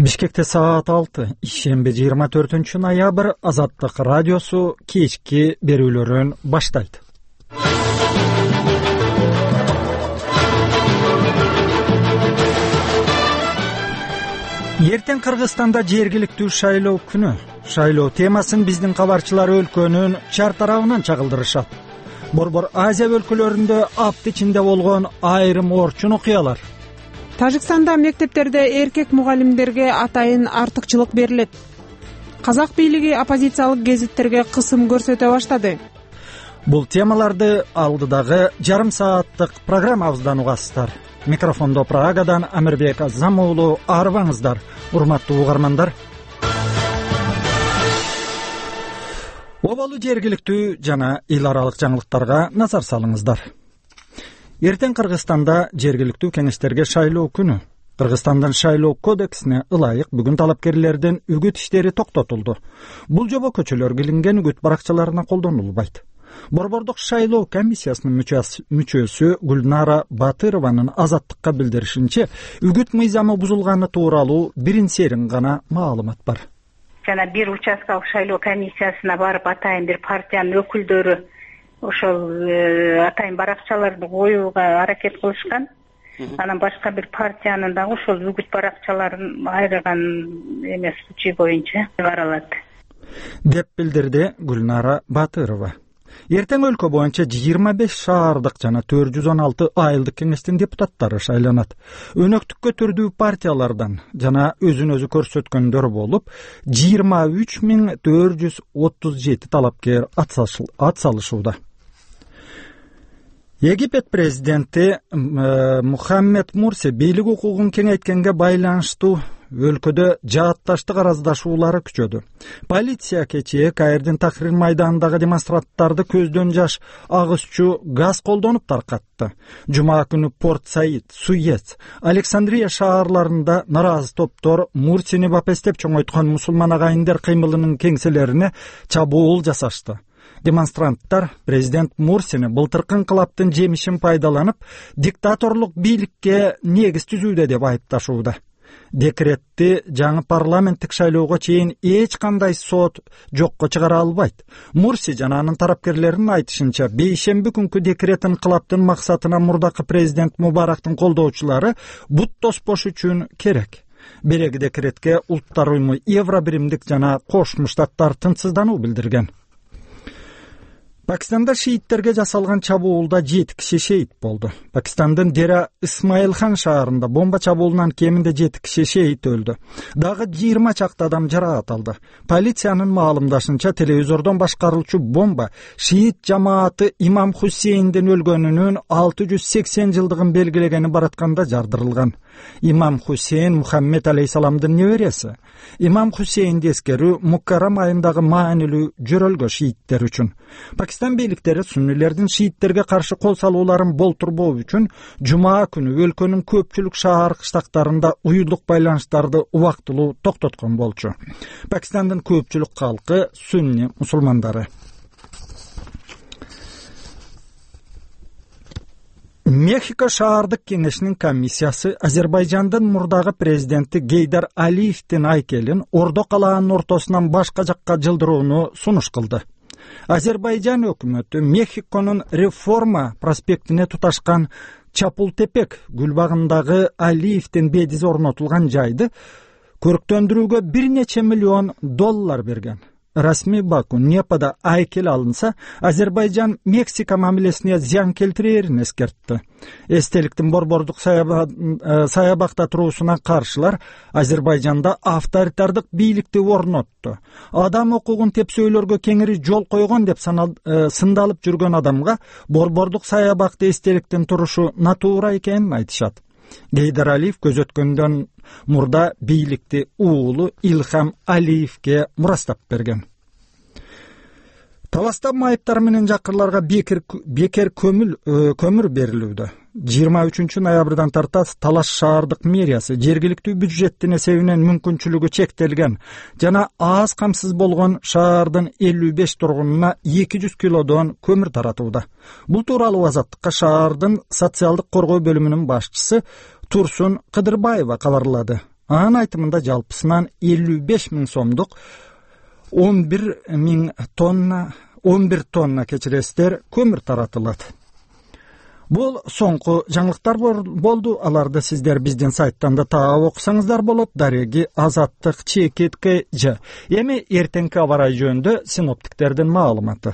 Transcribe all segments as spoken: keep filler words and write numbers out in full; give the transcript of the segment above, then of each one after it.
Бишкекте саат алты, ишемби жыйырма төртүнчү ноябрь, Азаттык радиосу кечки берүүлөрүн баштайт. Эртең Кыргызстанда жергиликтүү шайлоо күнү. Шайлоо темасын биздин кабарчылар өлкөнүн чар тарабынан чагылдырышат. Борбор Азия өлкөлөрүндө апт ичинде болгон айрым орчун окуялар. Тажикстанда мектептерде эркек мугалимдерге атайын артыкчылык берилет. Казак бийлиги оппозициялык гезиттерге кысым көрсөтө баштады. Бул темаларды алдыдагы жарым сааттык программабыздан угасыздар. Микрофондо Прагадан Амирбек Азам уулу, арыбаңыздар, урматтуу угармандар. Обалуу жергиликтүү жана эл аралык жаңылыктарга назар салыңыздар. Эртең Кыргызстанда жергиликтүү кеңештерге шайлоо күнү. Кыргызстандын шайлоо кодексине ылайык бүгүн талапкерлердин үгүт иштери токтотулду. Бул жобо көчөлөргө илинген үгүт баракчаларына колдонулбайт. Борбордук шайлоо комиссиясынын мүчөсү Гүлнара Батырованын Азаттыкка билдиришинче, үгүт мыйзамы бузулганы тууралуу бирин серин гана маалымат бар. Жана бир участкалык шайлоо комиссиясына барып атайын бир партиянын өкүлдөрү ошол атайын баракчаларды коюуга аракет кылышкан. Анан башка бир партиянын дагы ошол үгүт баракчаларын айрыган эмес случай боюнча каралат, деп билдирди Гүлнара Батырова. Эртең өлкө боюнча жыйырма беш шаардык жана төрт жүз он алты айылдык кеңештин депутаттары шайланат. Өнөктүккө түрдүү партиялардан жана өзүн өзү көрсөткөндөр болуп, жыйырма үч миң төрт жүз отуз жети талапкер ат салышууда. Египет президенти Мухаммед Мурси бийлик укугун кеңейткенге байланыштуу өлкөдө жаатташтык араздашуулары күчөдү. Полиция кечээ Каирдин Тахрир майданындагы демонстранттарды көздөн жаш агысчу газ колдонуп таркатты. Жума күнү Порт Саид, Суец, Александрия шаарларында наразы топтор Мурсини бапестеп чоңойткон мусулман агайындар кыймылынын кеңселерине чабуул жасашты. Демонстранттар президент Мурсини былтыркы инкылаптын жемишин пайдаланып, диктаторлук бийликке негиз түзүүдө деп айыпташууда. Декретти жаңы парламенттик шайлоого чейин эч кандай сот жокко чыгара албайт. Мурси жана анын тарапкерлеринин айтышынча, бейшемби күнкү декрет инкылаптын максатына мурдакы президент Мубарактын колдоочулары бут тоспош үчүн керек. Береги декретке Улуттар уюму, Евробиримдик жана Кошмо Штаттар тынчсыздануу билдирген. Пакистанда шииттерге жасалган чабуулда жети киши шейит болду. Пакистандын Дера Исмаилхан шаарында бомба чабуулунан кеминде жети киши шейит өлдү. Дагы жыйырма чакты адам жараат алды. Полициянын маалымдашынча, телевизордон башкарылчу бомба шиит жамааты Имам Хусейндин өлгөнүнүн алты жүз сексен жылдыгын белгилегени баратканда жардырылган. Имам Хусейн Мухаммед алейхисаламдын небереси. Имам Хусейнди эскерүү Мукаррам айындагы маанилүү жөрөлгө шииттер үчүн. Пакистан бийликтери суннилердин шииттерге каршы кол салууларын болтурбоо үчүн жума күнү өлкөнүн көпчүлүк шаар кыштактарында уюлдук байланыштарды убактылуу токтоткон болчу. Пакистандын көпчүлүк калкы сунни мусулмандары. Мехико шаардык кеңешинин комиссиясы Азербайжандын мурдагы президенти Гейдар Алиевдин айкелин Ордо калаанын ортосунан башка жакка жылдырууну сунуш кылды. Азербайжан өкмөтү Мехиконун Реформа проспектине туташкан Чапултепек гүлбагындагы Алиевдин бедизи орнотулган жайды көрктөндүрүүгө бир нече миллион доллар берген. Расмий Баку Непада айкел алынса, Азербайжан Мексика мамилесине зыян келтирерин эскертти. Эстеликтин борбордук саябакта туруусуна каршылар Азербайжанда авторитардык бийликти орнотту. Адам укугун тепсөөлөргө кеңири жол койгон деп сындалып жүргөн адамга борбордук саябакта эстеликтин турушу натуура экенин айтышат. Гейдар Алиев көзөткөндөн мурда бийликти уулу Илхам Алиевге мурастап берген. Таласта майыптар менен жакырларга бекер бекер көмүр көмүр берилүүдө. жыйырма үчүнчү ноябрдан тарта Талаш шаардык мэриясы жергиликтүү бюджеттин эсебинен мүмкүнчүлүгү чектелген жана аз камсыз болгон шаардын элүү беш тургунуна эки жүз килодон көмүр таратууда. Бул тууралуу Азаттыкка шаардын социалдык коргоо бөлүмүнүн башчысы Турсун Кыдырбаева кабарлады. Анын айтымында жалпысынан элүү беш миң сомдук он бир миң тонна он бир тонна кечиресиздер көмүр таратылат. Бул соңку жаңылыктар болду. Аларды сиздер биздин сайттан да таап окусаңыздар болот. Дареги Азаттык Чекит КЖ. Эми эртеңки аба ырайы жөнүндө синоптиктердин маалыматы.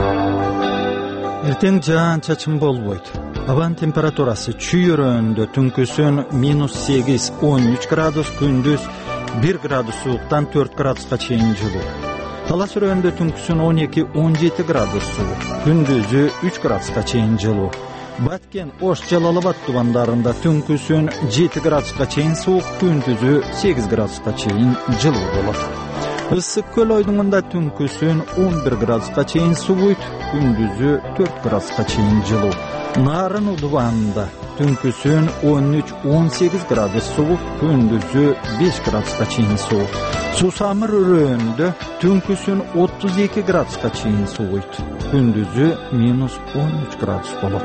Эртең жаан-чачын болбойт. Абанын температурасы чүйөрөндө түнкүсүн минус сегиз он үч градус, күндүз бир градус сууктан төрт градуска чейин жылуу. Талас өрөөндө түнкүсүн он эки он жети градус суук, күндүзү үч градуска чейин жылуу. Баткен, Ош, Жалал Абад тубандарында түнкүсүн жети градуска чейин суук, күндүзү сегиз градуска чейин жылуу болот. Ысык көл ойдуңунда түнкүсүн он бир градуска чейин сууйт, күндүзү төрт градуска чейин жылуу. Нарын Удубанында түнкүсүн он үч он сегиз градус суук, күндүзү беш градуска чейин суук. Сусамыр өрөөндө түнкүсүн отуз эки градуска чейин сууйт, күндүзү минус он үч градус болот.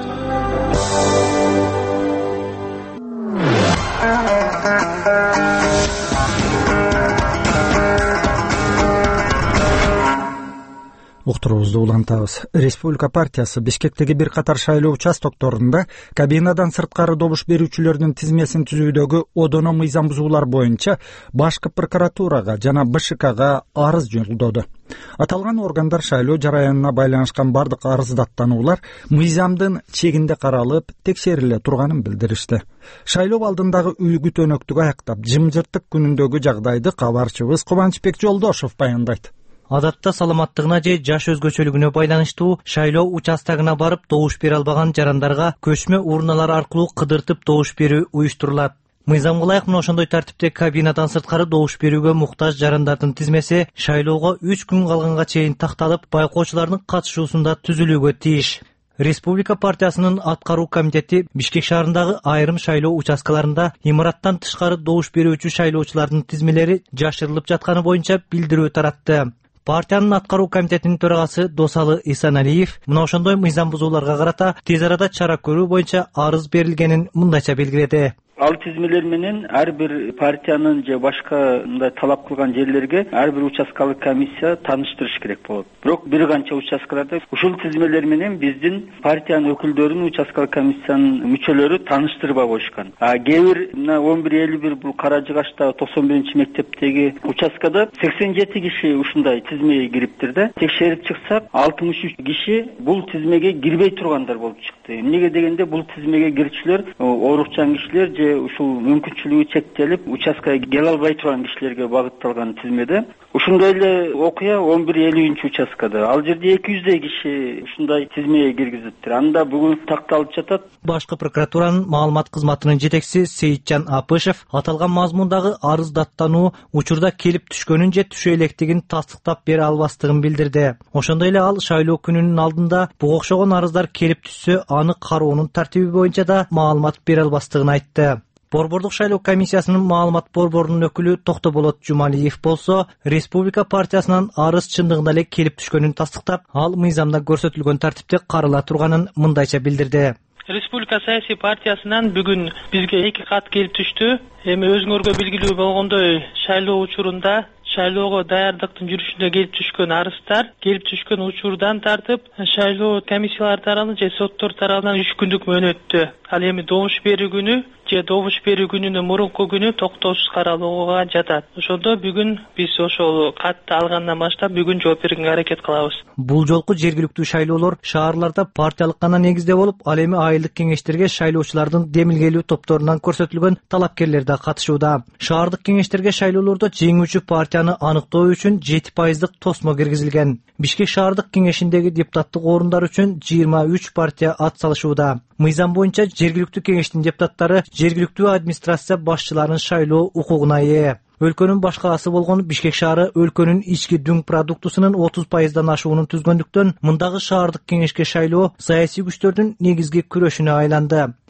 Уктуруубузду улантабыз. Республика партиясы Бишкектеги бир катар шайлоо участокторунда кабинадан сырткары добуш берүүчүлөрдүн тизмесин түзүүдөгү одоно мыйзам бузуулар боюнча башкы прокуратурага жана Б Ш Кга арыз жолдоду. Аталган органдар шайлоо жараянына байланышкан бардык арыздаттануулар мыйзамдын чегинде каралып, текшериле турганын билдиришти. Шайлоо алдындагы үлгү төнөктүгү аяктап, жымжырттык күнүндөгү жагдайды кабарчыбыз Кубанычбек Жолдошов баяндайт. Адатта саламаттыгына же жаш өзгөчөлүгүнө байланыштуу шайлоо участогуна барып добуш бере албаган жарандарга көчмө урналар аркылуу кыдыртып добуш берүү уюштурулат. Мыйзамга ылайык мына ошондой тартипте кабинадан сырткары добуш берүүгө муктаж жарандардын тизмеси шайлоого үч күн калганга чейин такталып, байкоочулардын катышуусунда түзүлүүгө тийиш. Республика партиясынын аткаруу комитети Бишкек шаарындагы айрым шайлоо участкаларында имараттан тышкары добуш берүүчү шайлоочулардын тизмелери жашырылып жатканы боюнча билдирүү таратты. Партиянын аткаруу комитетинин төрагасы Досалы Исаналиев мына ошондой мыйзам бузууларга карата тез арада чара көрүү боюнча арыз берилгенин мындайча белгиледи. Ал тизмелер менен ар бир партиянын же башка мындай талап кылган жерлерге ар бир участкалык комиссия тааныштырыш керек болот. Бирок бир канча участкаларда ушул тизмелер менен биздин партиянын өкүлдөрүн участкалык комиссиянын мүчөлөрү тааныштырбай коюшкан. А кээ бир мына он бир элүү бир бул Кара Жыгачтагы токсон биринчи мектептеги участкада сексен жети киши ушундай тизмеге кириптир да. Текшерип чыксак алтымыш үч киши бул тизмеге кирбей тургандар болуп чыкты. Эмнеге дегенде бул тизмеге кирүүчүлөр оорукчан кишилер же ушул мүмкүнчүлүгү чектелип участкага келе албай турган кишилерге багытталган тизмеде. Ушундай эле окуя он бир элүүнчү участкада. Ал жерде эки жүздөй киши ушундай тизмеге киргизиптир. Анда бүгүн такталып жатат. Башкы прокуратуранын маалымат кызматынын жетекчиси Сейитжан Апышев аталган мазмундагы арыздаттануу учурда келип түшкөнүн же түшө электигин тастыктап бере албастыгын билдирди. Ошондой эле ал шайлоо күнүнүн алдында буга окшогон арыздар келип түшсө, аны кароонун тартиби боюнча да маалымат бере албастыгын айтты. Борбордук шайлоо комиссиясынын маалымат борборунун өкүлү Токтоболот Жумалиев болсо, Республика партиясынан арыз чындыгында эле келип түшкөнүн тастыктап, ал мыйзамда көрсөтүлгөн тартипте карала турганын мындайча билдирди. Республика саясий партиясынан бүгүн бизге эки кат келип түштү. Эми өзүңөргө белгилүү болгондой, шайлоо учурунда шайлоого даярдыктын жүрүшүнө келип түшкөн арыздар, келип түшкөн учурдан тартып, шайлоо комиссиялары тарабынан же соттор тарабынан үч күндүк мөөнөттө. Ал эми добуш берүү күнү же добуш берүү күнүнөн мурунку күнү токтоосуз каралууга жатат. Ошондо бүгүн биз ошол катты алгандан баштап бүгүн жооп бергенге аракет кылабыз. Бул жолку жергиликтүү шайлоолор шаарларда партиялык гана негизде болуп, ал эми айылдык кеңештерге шайлоочулардын демилгелүү топторунан көрсөтүлгөн талапкерлер да катышууда. Шаардык кеңештерге шайлоолордо жеңүүчү партияны аныктоо үчүн жети пайыздык тосмо киргизилген. Бишкек шаардык кеңешиндеги депутаттык орундар үчүн жыйырма үч партия ат салышууда. Мыйзам боюнча жергиликтүү кеңештин депутаттары жергиликтүү администрация башчыларынын шайлоо укугуна ээ. Өлкөнүн башкаласы болгон Бишкек шаары өлкөнүн ички дүң продуктусунун отуз пайыздан ашуунун түзгөндүктөн мындагы шаардык кеңешке шайлоо саясий күчтөрдүн негизги күрөшүнө айланды.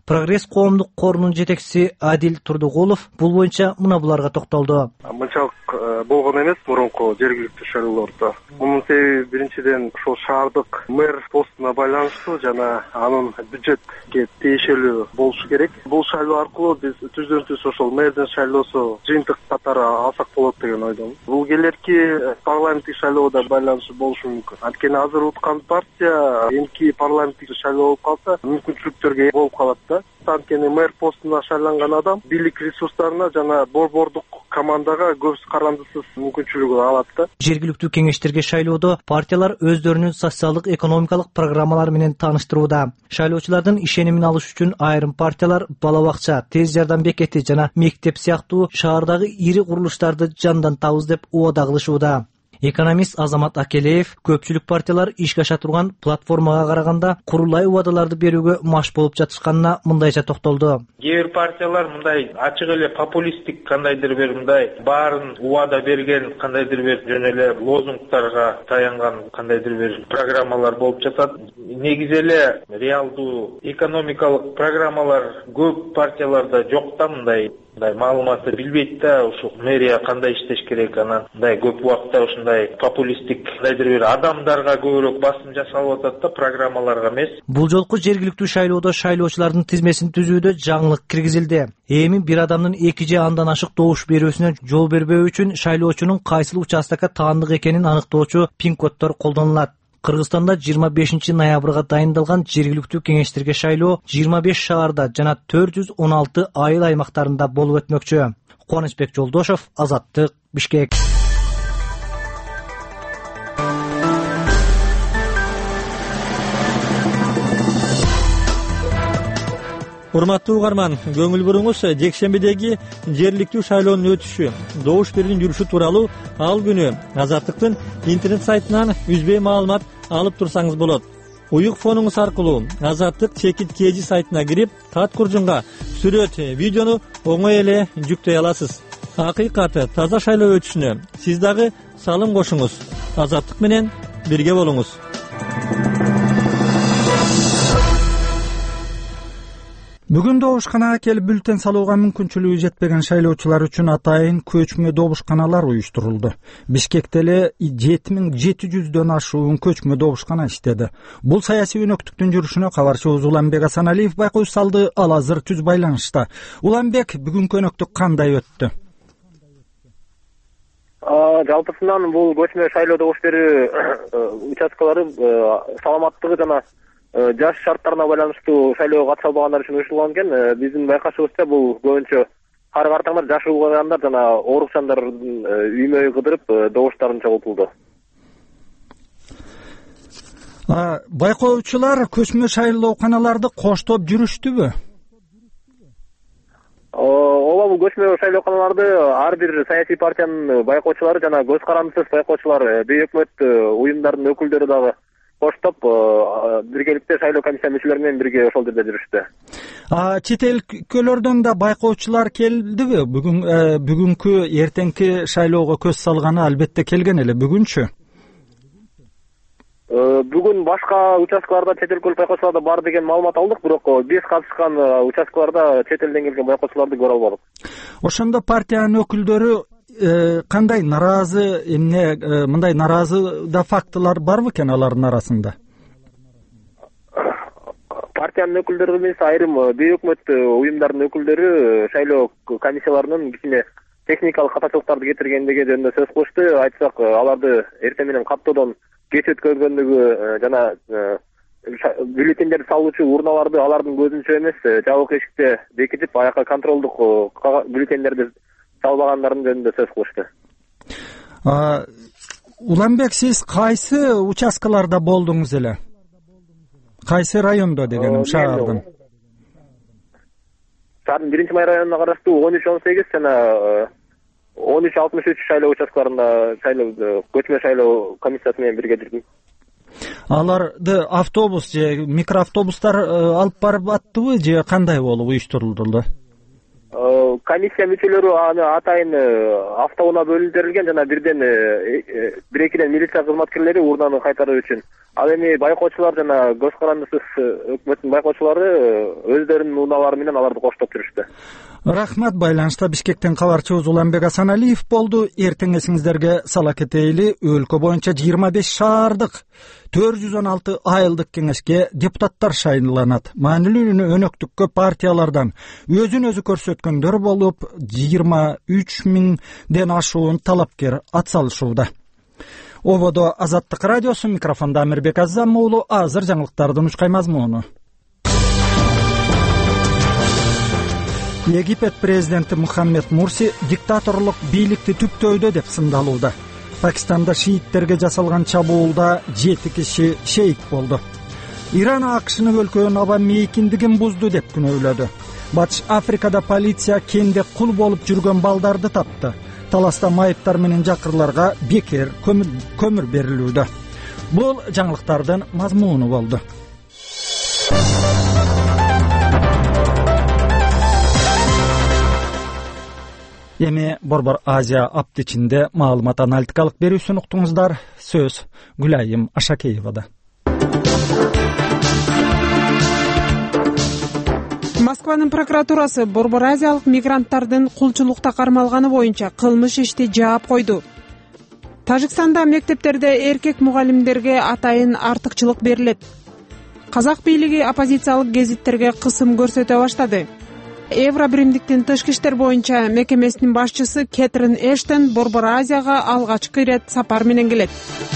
Прогресс коомдук корунун жетекчиси Адил Турдугулов бул боюнча мына буларга токтолду. Мынчалык болгон эмес мурунку жергиликтүү шайлоолордо. Мунун себеби биринчиден ошол шаардык мэр постуна байланыштуу жана анын бюджетке тиешелүү болушу керек. Бул шайлоо аркылуу биз түздөн түз ошол мэрдин шайлоосу жыйынтык катары алсак болот деген ойдомун. Бул келерки парламенттик шайлоого да байланышы болушу мүмкүн. Анткени азыр уткан партия эмки парламенттик шайлоо болуп калса мүмкүнчүлүктөргө ээ болуп калат да. Анткени мэр постуна шайланган адам бийлик ресурстарына жана борбордук командага көз карандысыз мүмкүнчүлүгү алат да. Жергиликтүү кеңештерге шайлоодо партиялар өздөрүнүн социалдык экономикалык программалары менен тааныштырууда. Шайлоочулардын ишенимин алыш үчүн айрым партиялар бала бакча, тез жардам бекети жана мектеп сыяктуу шаардагы ири курулуштарды жандан табыз деп убада кылышууда. Экономист Азамат Акелеев көпчүлүк партиялар ишке аша турган платформага караганда курулай убадаларды берүүгө маш болуп жатышканына мындайча токтолду. Кээ бир партиялар мындай ачык эле популисттик кандайдыр бир мындай баарын убада берген кандайдыр бир жөн эле лозунгтарга таянган кандайдыр бир программалар болуп жатат. Негизи эле реалдуу экономикалык программалар көп партияларда жок да, мындай мындай маалыматты билбейт да, ушул мэрия кандай иштеш керек, анан мындай көп убакта ушундай популисттик кандайдыр бир адамдарга көбүрөөк басым жасалып атат да, программаларга эмес. Бул жолку жергиликтүү шайлоодо шайлоочулардын тизмесин түзүүдө жаңылык киргизилди. Эми бир адамдын эки же андан ашык добуш берүүсүнө жол бербөө үчүн шайлоочунун кайсыл участокко таандык экенин аныктоочу пин-коддор колдонулат. Кыргызстанда жыйырма бешинчи ноябрга дайындалган жергиликтүү кеңештерге шайлоо жыйырма беш шаарда жана төрт жүз он алты айыл аймактарында болуп өтмөкчү. Кубанычбек Жолдошов, Азаттык, Бишкек. Урматтуу угарман, көңүл буруңуз жекшембидеги жергиликтүү шайлоонун өтүшү, добуш берүүнүн жүрүшү тууралуу ал күнү Азаттыктын интернет сайтынан үзбөй маалымат алып турсаңыз болот. Уюк фонуңуз аркылуу Азаттык чекит кежи сайтына кирип, тат куржунга сүрөт, видеону оңой эле жүктөй аласыз. Акыйкат таза шайлоо өтүшүнө сиз дагы салым кошуңуз. Азаттык менен бирге болуңуз. Бүгүн добушканага келип бюллетень салууга мүмкүнчүлүгү жетпеген шайлоочулар үчүн атайын көчмө добушканалар уюштурулду. Бишкекте эле жети миң жети жүздөн ашуун көчмө добушкана иштеди. Бул саясий өнөктүктүн жүрүшүнө кабарчыбыз Уланбек Асаналиев байкош салды, ал азыр түз байланышта. Уланбек, бүгүнкү өнөктүк кандай өттү? Жалпысынан бул көчмө шайлоо добуш берүү участкалары саламаттыгы жана жаш шарттарына байланыштуу шайлоого катыша албагандар үчүн уюштурулган экен. Биздин байкашыбызча бул көбүнчө кары картаңдар, жаш угагандар жана оорукчандардын үймө үй кыдырып добуштарын чогултулду. Байкоочулар көчмө шайлооканаларды коштоп жүрүштүбү? Ооба, бул көчмө шайлооканаларды ар бир саясий партиянын байкоочулары жана көз карандысыз байкоочулар, бейөкмөт уюмдардын өкүлдөрү дагы коштоп биргеликте шайлоо комиссия мүчөлөрү менен бирге ошол жерде жүрүштү. Чет өлкөлөрдөн да байкоочулар келдиби? Бүгүн бүгүнкү эртеңки шайлоого көз салганы албетте келген эле, бүгүнчү? Бүгүн башка участкаларда чет өлкөлүк байкоочулар да бар деген маалымат алдык, бирок биз катышкан участкаларда чет элден келген байкоочуларды көрө албадык. Ошондо партиянын өкүлдөрү кандай наразы, эмне мындай наразы да фактылар барбы экен алардын арасында? Партиянын өкүлдөрү эмес, айрым бейөкмөт уюмдардын өкүлдөрү шайлоо комиссияларынын кичине техникалык катачылыктарды кетиргендиги жөнүндө сөз кылышты. Айтсак, аларды эртең менен каттоодон кеч өткөргөндүгү жана бюллетендерди салуучу урналарды алардын көзүнчө эмес, жабык эшикте бекитип, аяка контролдук бюллетендерди салбагандардын жөнүндө сөз кылышты. Уланбек, сиз кайсы участкаларда болдуңуз эле? Кайсы райондо дегеним, шаардын? Шаардын биринчи май районуна караштуу он үч он сегиз жана он үч алтымыш үч шайлоо участкаларында шайлоо көчмө шайлоо комиссиясы менен бирге жүрдүм. Аларды автобус же микроавтобустар алып барып аттыбы же кандай болуп уюштурулду? комиссия мүчөлөрү аны атайын автоунаа бөлүндүрүлген жана бирден бир экиден милиция кызматкерлери урнаны кайтаруу үчүн. Ал эми байкоочулар жана көз карандысыз өкмөттүн байкоочулары өздөрүнүн унаалары менен аларды коштоп жүрүштү. Рахмат. Байланышта Бишкектен кабарчыбыз Уланбек Асаналиев болду. Эртең эсиңиздерге сала кетейли, өлкө боюнча жыйырма беш шаардык төрт жүз он алты айылдык кеңешке депутаттар шайланат. Маанилүү өнөктүккө партиялардан өзүн өзү көрсөткөндөр болуп, жыйырма үч миңден ашуун талапкер атсалышууда. Ободо Азаттык радиосу, микрофонда Амирбек Азам уулу. Азыр жаңылыктардын учкай мазмуну. Египет президенти Мухаммед Мурси диктаторлук бийликти түптөөдө деп сындалууда. Пакистанда шииттерге жасалган чабуулда жети киши шейит болду. Иран АКШны өлкөнүн аба мейкиндигин бузду деп күнөөлөдү. Батыш Африкада полиция кенде кул болуп жүргөн балдарды тапты. Таласта майыптар менен жакырларга бекер көмүр берилүүдө. Бул жаңылыктардын мазмуну болду. Эми Борбор Азия аптичинде маалымат аналитикалык берүүсүн уктуңуздар. Сөз Гүлайым Ашакеевада. Москванын прокуратурасы Борбор Азиялык мигранттардын кулчулукта кармалганы боюнча кылмыш ишти жаап койду. Тажикстанда мектептерде эркек мугалимдерге атайын артыкчылык берилет. Казак бийлиги оппозициялык гезиттерге кысым көрсөтө баштады. Евробиримдиктин тышкы иштер боюнча мекемесинин башчысы Кэтрин Эштон Борбор Азияга алгачкы ирет сапар менен келет.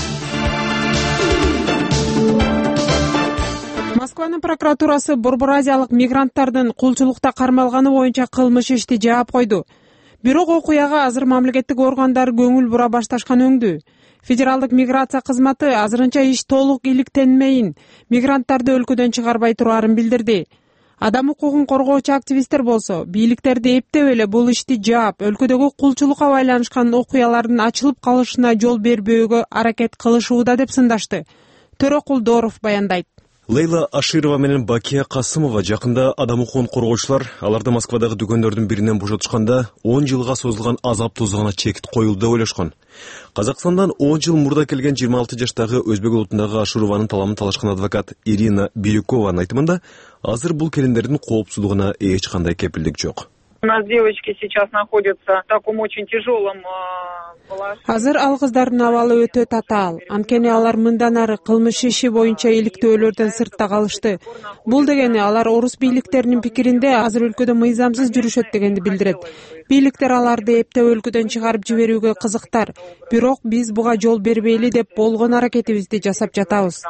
Москванын прокуратурасы Борбор Азиялык мигранттардын кулчулукта кармалганы боюнча кылмыш ишти жаап койду. Бирок окуяга азыр мамлекеттик органдар көңүл бура башташкан өңдү. Федералдык миграция кызматы азырынча иш толук иликтенмейин, мигранттарды өлкөдөн чыгарбай тураарын билдирди. Адам укугун коргоочу активисттер болсо, бийликтерди эптеп эле бул ишти жаап, өлкөдөгү кулчулукка байланышкан окуялардын ачылып калышына жол бербөөгө аракет кылышууда деп сындашты. Төрөкулдоров баяндайт. Лейла Аширова менен Бакия Касымова жакында адам укугун коргоочулар аларды Москвадагы дүкөндөрдүн биринен бошотушканда он жылга созулган азап тозугуна чекит коюлду деп ойлошкон. Казакстандан он жыл мурда келген жыйырма алты жаштагы өзбек улутундагы Ашированын таламын талашкан адвокат Ирина Бирюкованын айтымында, азыр бул келиндердин коопсуздугуна эч кандай кепилдик жок. У нас девочки сейчас находятся в таком очень тяжелом положении. Азыр ал кыздардын абалы өтө татаал. Анткени алар мындан ары кылмыш иши боюнча иликтөөлөрдөн сыртта калышты. Бул дегени алар орус бийликтеринин пикиринде азыр өлкөдө мыйзамсыз жүрүшөт дегенди билдирет. Бийликтер аларды эптеп өлкөдөн чыгарып жиберүүгө кызыктар. Бирок биз буга жол бербейли деп болгон аракетибизди жасап жатабыз.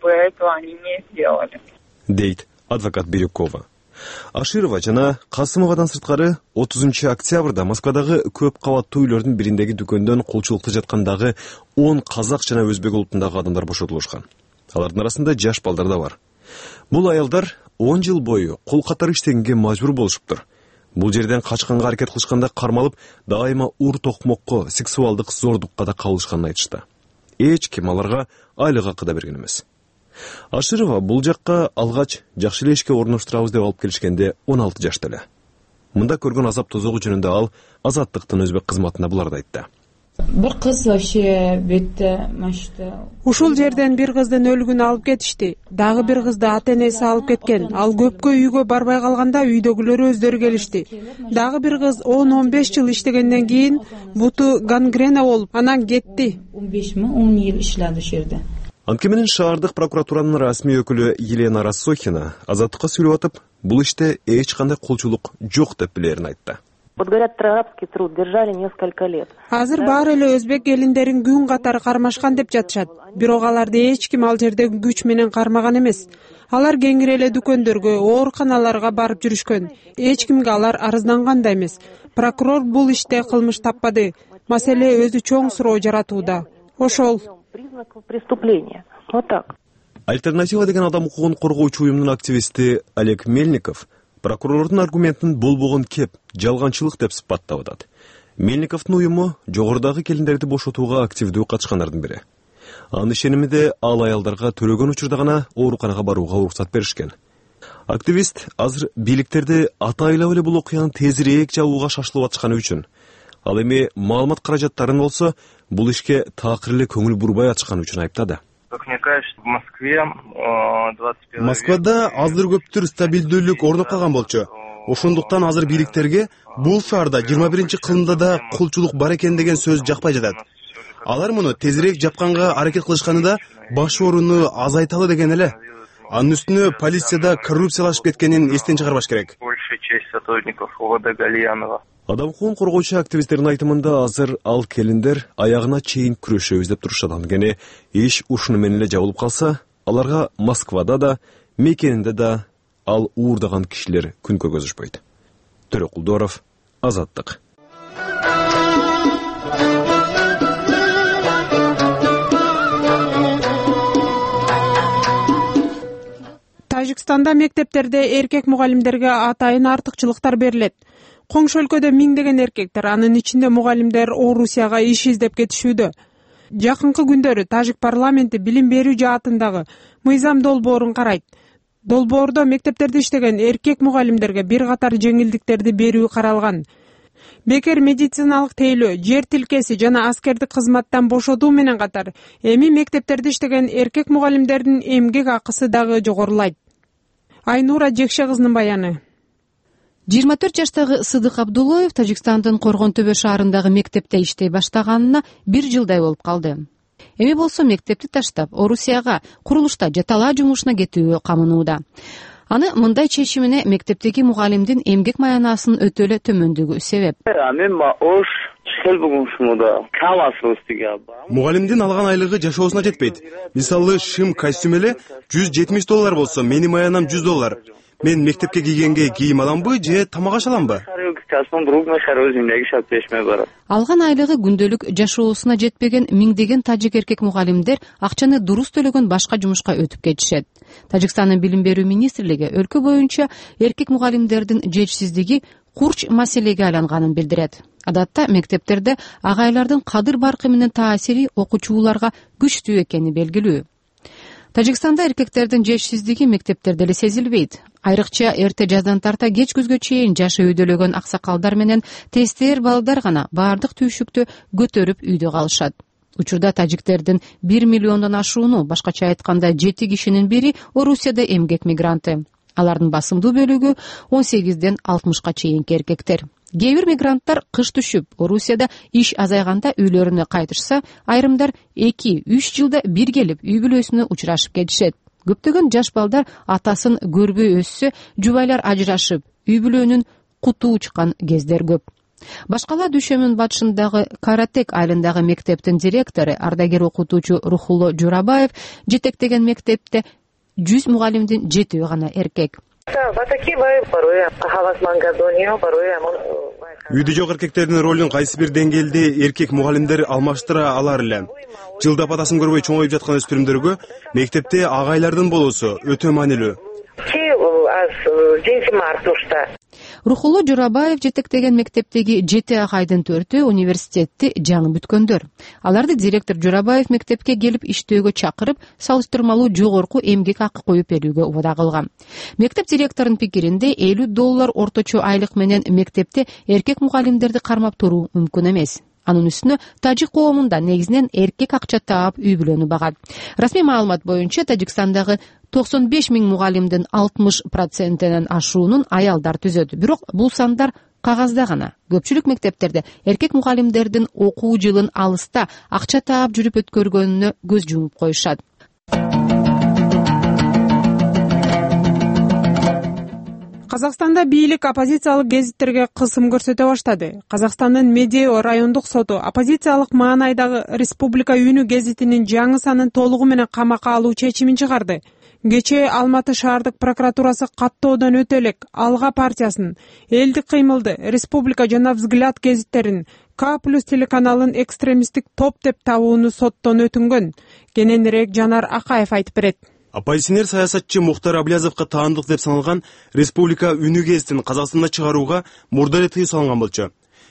Дейт адвокат Бирюкова. Аширова жана Касымовадан сырткары отузунчу октябрда Москвадагы көп кабаттуу үйлөрдүн бириндеги дүкөндөн кулчулукта жаткандагы он казак жана өзбек улутундагы адамдар бошотулушкан. Алардын арасында жаш балдар да бар. Бул аялдар он жыл бою кул катары иштегенге мажбур болушуптур. Бул жерден качканга аракет кылышканда кармалып, дайыма ур токмокко, сексуалдык зордукка да кабылышканын айтышты. Эч ким аларга айлык акы да берген эмес. Аширова бул жакка алгач жакшы эле ишке орноштурабыз деп алып келишкенде он алты жашта эле. Мында көргөн азап тозогу жөнүндө ал Азаттыктын өзбек кызматына буларды айтты. Бир кыз вообще бетте машта. Ушул жерден бир кыздын өлүгүн алып кетишти. Дагы бир кызды ата-энеси алып кеткен. Ал көпкө үйгө барбай калганда үйдөгүлөр өздөрү келишти. Дагы бир кыз он он беш жыл иштегенден кийин буту гангрена болуп, анан кетти. он беш миң он жыл иштеди ошол жерде. Анткени менен шаардык прокуратуранын расмий өкүлү Елена Рассохина Азаттыкка сүйлөп атып, бул иште эч кандай кулчулук жок деп билерин айтты. Вот говорят, про рабский труд держали несколько лет. Азыр баары эле өзбек элиндерин күн катары кармашкан деп жатышат. Бирок аларды эч ким ал жерде күч менен кармаган эмес. Алар кеңири эле дүкөндөргө, ооруканаларга барып жүрүшкөн. Эч кимге алар арызданган да эмес. Прокурор бул иште кылмыш таппады. Маселе өзү чоң суроо жаратууда. Ошол признаков преступления. Вот так. Альтернатива деген адам укугун коргоочу уюмдун активисти Олег Мельников прокурордун аргументин болбогон кеп, жалганчылык деп сыпаттап атат. Мельниковдун уюму жогорудагы келиндерди бошотууга активдүү катышкандардын бири. Анын ишениминде ал аялдарга төлөгөн учурда гана ооруканага барууга уруксат беришкен. Активист азыр бийликтерди атайлап эле бул окуяны тезирээк жабууга шашылып атышканы үчүн, ал эми маалымат каражаттарын болсо бул ишке такыр эле көңүл бурбай атышканы үчүн айыптады. Москвада азыр көптүр стабилдүүлүк орнуп калган болчу. Ошондуктан азыр бийликтерге бул шаарда жыйырма биринчи кылымда да кулчулук бар экен деген сөз жакпай жатат. Алар муну тезирээк жапканга аракет кылышканы да баш ооруну азайталы деген эле. Анын үстүнө полицияда коррупциялашып кеткенин эстен чыгарбаш керек. Адам укугун коргоочу активисттердин айтымында азыр ал келиндер аягына чейин күрөшөбүз деп турушат. Анткени иш ушуну менен эле жабылып калса, аларга Москвада да, мекенинде да ал уурдаган кишилер күн көргөзүшпөйт. Төрөкулдоров, Азаттык. Тажикстанда мектептерде эркек мугалимдерге атайын артыкчылыктар берилет. Коңшу өлкөдө миңдеген эркектер, анын ичинде мугалимдер Орусияга иш издеп кетишүүдө. Жакынкы күндөрү Тажик парламенти билим берүү жаатындагы мыйзам долбоорун карайт. Долбоордо мектептерде иштеген эркек мугалимдерге бир катар жеңилдиктерди берүү каралган. Бекер медициналык тейлөө, жер тилкеси жана аскердик кызматтан бошотуу менен катар, эми мектептерде иштеген эркек мугалимдердин эмгек акысы дагы жогорулайт. Айнура Жекше кызынын баяны. жыйырма төрт жаштагы Сыдык Абдуллоев Тажикстандын Коргон Төбө шаарындагы мектепте иштей баштаганына бир жылдай болуп калды. Эми болсо мектепти таштап, Орусияга курулушта жаталаа жумушуна кетүүгө камынууда. Аны мындай чечимине мектептеги мугалимдин эмгек маянасын өтө эле төмөндүгү себеп. Мугалимдин алган айлыгы жашоосуна жетпейт. Мисалы, шым костюм эле жүз жетимиш доллар болсо, менин маянам жүз доллар. Мен мектепке кийгенге кийим аламбы же тамак аш аламбы? Алган айлыгы күндөлүк жашоосуна жетпеген миңдеген тажик эркек мугалимдер акчаны дурус төлөгөн башка жумушка өтүп кетишет. Тажикстандын билим берүү министрлиги өлкө боюнча эркек мугалимдердин жетишсиздиги курч маселеге айланганын билдирет. Адатта мектептерде агайлардын кадыр баркы менен таасири окуучуларга күчтүү экени белгилүү. Тажикстанда эркектердин жетишсиздиги мектептерде эле сезилбейт. Айрыкча эрте жаздан тарта кеч күзгө чейин жашы үйдөлөгөн аксакалдар менен тестер балдар гана баардык түйшүктү көтөрүп үйдө калышат. Учурда тажиктердин бир миллиондон ашууну, башкача айтканда жети кишинин бири Орусияда эмгек мигранты. Алардын басымдуу бөлүгү он сегизден алтымышка чейинки эркектер. Кээ бир мигранттар кыш түшүп, Орусияда иш азайганда үйлөрүнө кайтышса, айрымдар эки үч жылда бир келип үй бүлөсүнө учурашып кетишет. Көптөгөн жаш балдар атасын көрбөй өссө, жубайлар ажырашып, үй бүлөнүн куту учкан кездер көп. Башкала Дүшөмүн батышындагы Каратек айылындагы мектептин директору, ардагер окутуучу Рухулло Журабаев жетектеген мектепте жүз мугалимдин жетөө гана эркек. Үйдө жок эркектердин ролун кайсы бир деңгээлде эркек мугалимдер алмаштыра алар эле. Жылдап атасын көрбөй чоңоюп жаткан өспүрүмдөргө мектепте агайлардын болуусу өтө маанилүү. Рухулло Журабаев жетектеген мектептеги жети агайдын төртөө университетти жаңы бүткөндөр. Аларды директор Журабаев мектепке келип иштөөгө чакырып, салыштырмалуу жогорку эмгек акы коюп берүүгө убада кылган. Мектеп директорунун пикиринде элүү доллар орточо айлык менен мектепте эркек мугалимдерди кармап туруу мүмкүн эмес. Анын үстүнө тажик коомунда негизинен эркек акча таап үй бүлөнү багат. Расмий маалымат боюнча Тажикстандагы токсон беш миң мугалимдин алтымыш процентинен ашуунун аялдар түзөт. Бирок бул сандар кагазда гана. Көпчүлүк мектептерде эркек мугалимдердин окуу жылын алыста акча таап жүрүп өткөргөнүнө көз жумуп коюшат. Казакстанда бийлик оппозициялык гезиттерге кысым көрсөтө баштады. Казакстандын Медео райондук соту оппозициялык маанайдагы Республика үнү гезитинин жаңы санын толугу менен камакка алуу чечимин чыгарды. Кечээ Алматы шаардык прокуратурасы каттоодон өтө элек Алга партиясын, Элдик кыймылды, Республика жана Взгляд гезиттерин К плюс телеканалын экстремисттик топ деп табууну соттон өтүнгөн. Кененирээк Жанар Акаев айтып берет. Оппозиционер саясатчы Мухтар Аблязовго таандык деп саналган Республика үнү гезитин Казакстанда чыгарууга мурда эле тыюу салынган болчу.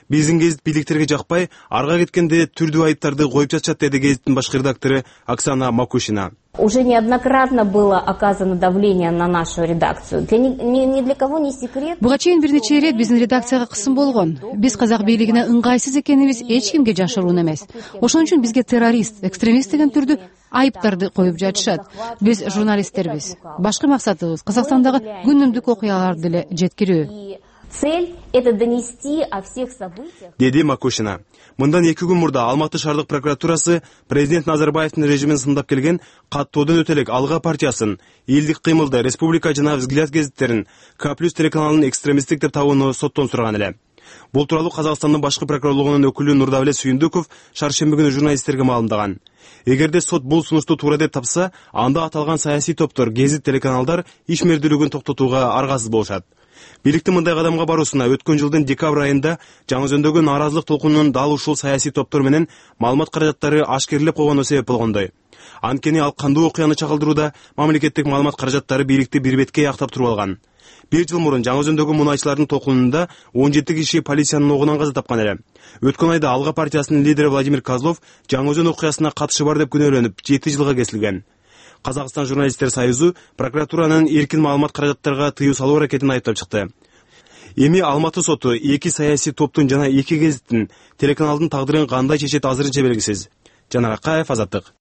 биздин гезит бийликтерге жакпай, арга кеткенде түрдүү айыптарды коюп жатышат, деди гезиттин башкы редактору Оксана Макушина. Уже неоднократно было оказано давление на нашу редакцию. Для ни, ни, ни для кого не секрет. Буга чейин бир нече ирет биздин редакцияга кысым болгон. Биз казак бийлигине ыңгайсыз экенибиз эч кимге жашыруун эмес. Ошон үчүн бизге террорист, экстремист деген түрдүү айыптарды коюп жатышат. Биз журналисттербиз. Башкы максатыбыз Казакстандагы күнүмдүк окуяларды эле жеткирүү. Цель – это донести о всех событиях. Деди Макушина. Мындан эки күн мурда Алматы шаардык прокуратурасы президент Назарбаевдин режимин сындап келген каттоодон өтө элек Алга партиясын, Элдик кыймылды, Республика жана Взгляд гезиттерин, К плюс телеканалын экстремисттик деп табууну соттон сураган эле. Бул тууралуу Казакстандын башкы прокурорлугунун өкүлү Нурдавлет Сүйүндүков шаршемби күнү журналисттерге маалымдаган. Эгерде сот бул сунушту туура деп тапса, анда аталган саясий топтор, гезит, телеканалдар ишмердүүлүгүн токтотууга аргасыз болушат. Бийликтин мындай кадамга баруусуна өткөн жылдын декабрь айында жаңы жөндөгөн нааразылык толкунунун дал ушул саясий топтор менен маалымат каражаттары ашкерелеп койгону себеп болгондой. Анткени ал кандуу окуяны чагылдырууда мамлекеттик маалымат каражаттары бийликти бир бетке яктап туруп алган. Бир жыл мурун жаңы жөндөгөн мунайчылардын толкунунда он жети киши полициянын огунан каза тапкан эле. Өткөн айда Алга партиясынын лидери Владимир Козлов жаңы жөн окуясына катышы бар деп күнөөлөнүп жети жылга кесилген. Казакстан журналисттер союзу прокуратуранын эркин маалымат каражаттарга тыюу салуу аракетин айыптап чыкты. Эми Алматы соту эки саясий топтун жана эки гезиттин, телеканалдын тагдырын кандай чечет азырынча белгисиз. Жанар Акаев, Азаттык.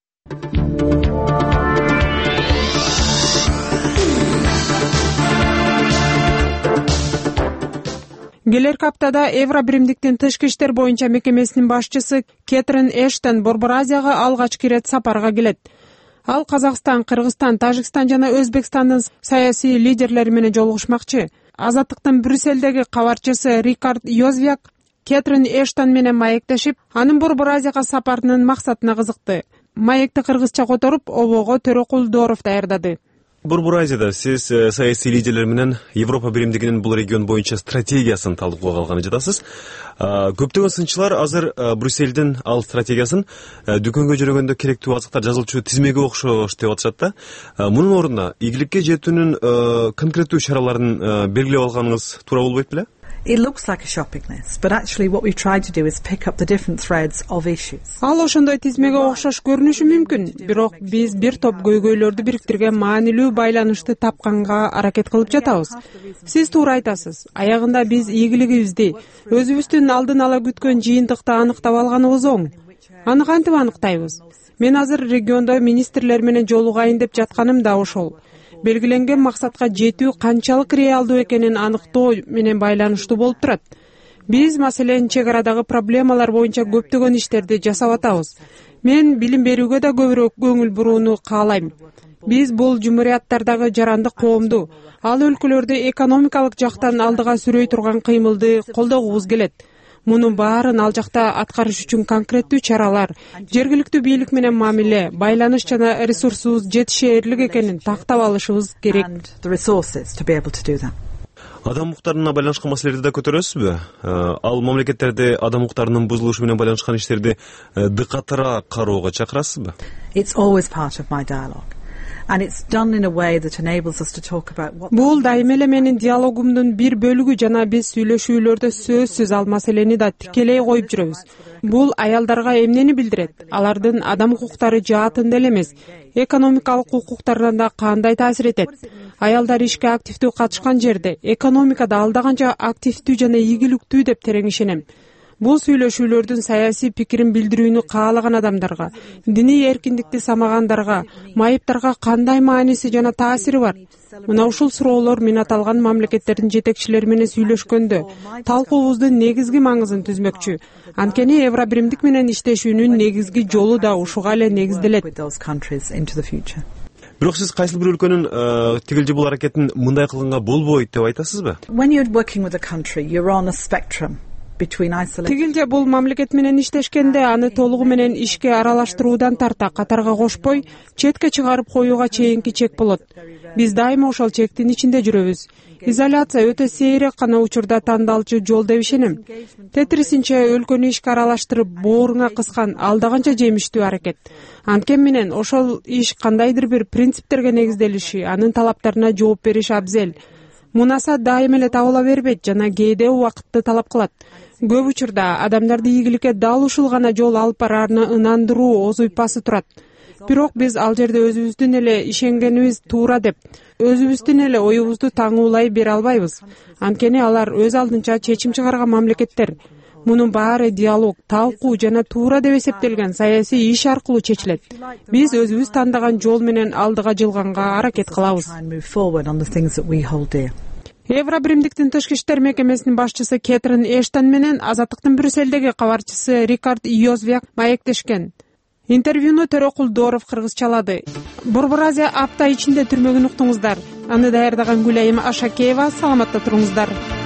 Келерки аптада Евробиримдиктин тышкы иштер боюнча мекемесинин башчысы Кэтрин Эштон Борбор Азияга алгачкы ирет сапарга келет. Ал Казакстан, Кыргызстан, Тажикстан жана Өзбекстандын саясий лидерлери менен жолугушмакчы. Азаттыктын Брюсселдеги кабарчысы Рикард Йозвяк Кэтрин Эштон менен маектешип, анын Борбор Азияга сапарынын максатына кызыкты. Маекти кыргызча которуп, обого Төрөкулдоров даярдады. Борбор Азияда сиз саясий лидерлер менен Европа биримдигинин бул регион боюнча стратегиясын талкууга алганы жатасыз. Көптөгөн сынчылар азыр Брюсселдин ал стратегиясын дүкөнгө жүргөндө керектүү азыктар жазылчу тизмеге окшош деп атышат да. Мунун ордуна игиликке жетүүнүн конкреттүү чараларын белгилеп алганыңыз туура болбойт беле? It looks like a shopping list, but actually what we've tried to do is pick up the different threads of issues. Ал ошондой тизмеге окшош көрүнүшү мүмкүн, бирок биз бир топ көйгөйлөрдү бириктирген маанилүү байланышты тапканга аракет кылып жатабыз. Сиз туура айтасыз. Аягында биз ийгилигибизди, өзүбүздүн алдын ала күткөн жыйынтыкты аныктап алганыбыз оң. Аны кантип аныктайбыз? Мен азыр региондо министрлер менен жолугайын деп жатканым да ошол. Белгиленген максатка жетүү канчалык реалдуу экенин аныктоо менен байланыштуу болуп турат. Биз маселен чек арадагы проблемалар боюнча көптөгөн иштерди жасап атабыз. Мен билим берүүгө да көбүрөөк көңүл бурууну каалайм. Биз бул жумурияттардагы жарандык коомду, ал өлкөлөрдө экономикалык жактан алдыга сүрөй турган кыймылды колдогубуз келет. Мунун баарын ал жакта аткарыш үчүн конкреттүү чаралар, жергиликтүү бийлик менен мамиле, байланыш жана ресурсубуз жетишээрлик экенин тактап алышыбыз керек. Адам укуктарына байланышкан маселелерди да көтөрөсүзбү? Ал мамлекеттерде адам укуктарынын бузулушу менен байланышкан иштерди дыкаттара кароого чакырасызбы? It's always part of my dialogue. And it's done in a way that enables us to talk about what. Бул дайыма эле менин диалогумдун бир бөлүгү жана биз сүйлөшүүлөрдө сөзсүз ал маселени да тикелей коюп жүрөбүз. Бул аялдарга эмнени билдирет? Алардын адам укуктары жаатында эле эмес, экономикалык укуктардан да кандай таасир этет? Аялдар ишке активдүү катышкан жерде экономикада алда канча активдүү жана ийгиликтүү деп терең ишенем. Бул сүйлөшүүлөрдүн саясий пикирин билдирүүнү каалаган адамдарга, диний эркиндикти самагандарга, майыптарга кандай мааниси жана таасири бар? Мына ушул суроолор мен аталган мамлекеттердин жетекчилери менен сүйлөшкөндө талкуубуздун негизги маңызын түзмөкчү. Анткени Евробиримдик менен иштешүүнүн негизги жолу да ушуга эле негизделет. Бирок сиз кайсыл бир өлкөнүн тигилжи бул аракетин мындай кылганга болбойт деп айтасызбы? When you're working with a country, you're on a spectrum. Тигилже бул мамлекет менен иштешкенде аны толугу менен ишке аралаштыруудан тарта катарга кошпой, четке чыгарып коюуга чейинки чек болот. Биз дайыма ошол чектин ичинде жүрөбүз. Изоляция өтө сейрек гана учурда тандалчу жол деп ишенем. Тетрисинче өлкөнү ишке аралаштырып, бооруңа кыскан алда канча жемиштүү аракет. Анткени менен ошол иш кандайдыр бир принциптерге негизделиши, анын талаптарына жооп бериш абзел. мунаса дайым эле табыла бербейт жана кээде убакытты талап кылат. Көп учурда адамдарды ийгиликке дал ушул гана жол алып бараарына ынандыруу оз уйпасы турат. Бирок биз ал жерде өзүбүздүн эле ишенгенибиз туура деп, өзүбүздүн эле оюбузду таңуулай бере албайбыз. Анткени алар өз алдынча чечим чыгарган мамлекеттер. Мунун баары диалог, талкуу жана туура деп эсептелген саясий иш аркылуу чечилет. Биз өзүбүз тандаган жол менен алдыга жылганга аракет кылабыз. Евробиримдиктин тышкы иштер мекемесинин башчысы Кэтрин Эштон менен Азаттыктын Брюсселдеги кабарчысы Рикард Йозвяк маектешкен. Интервьюну Төрө Кулдоров кыргызчалады. Борбор Азия апта ичинде түрмөгүн уктуңуздар. Аны даярдаган Гүлайым Ашакеева. Саламатта туруңуздар.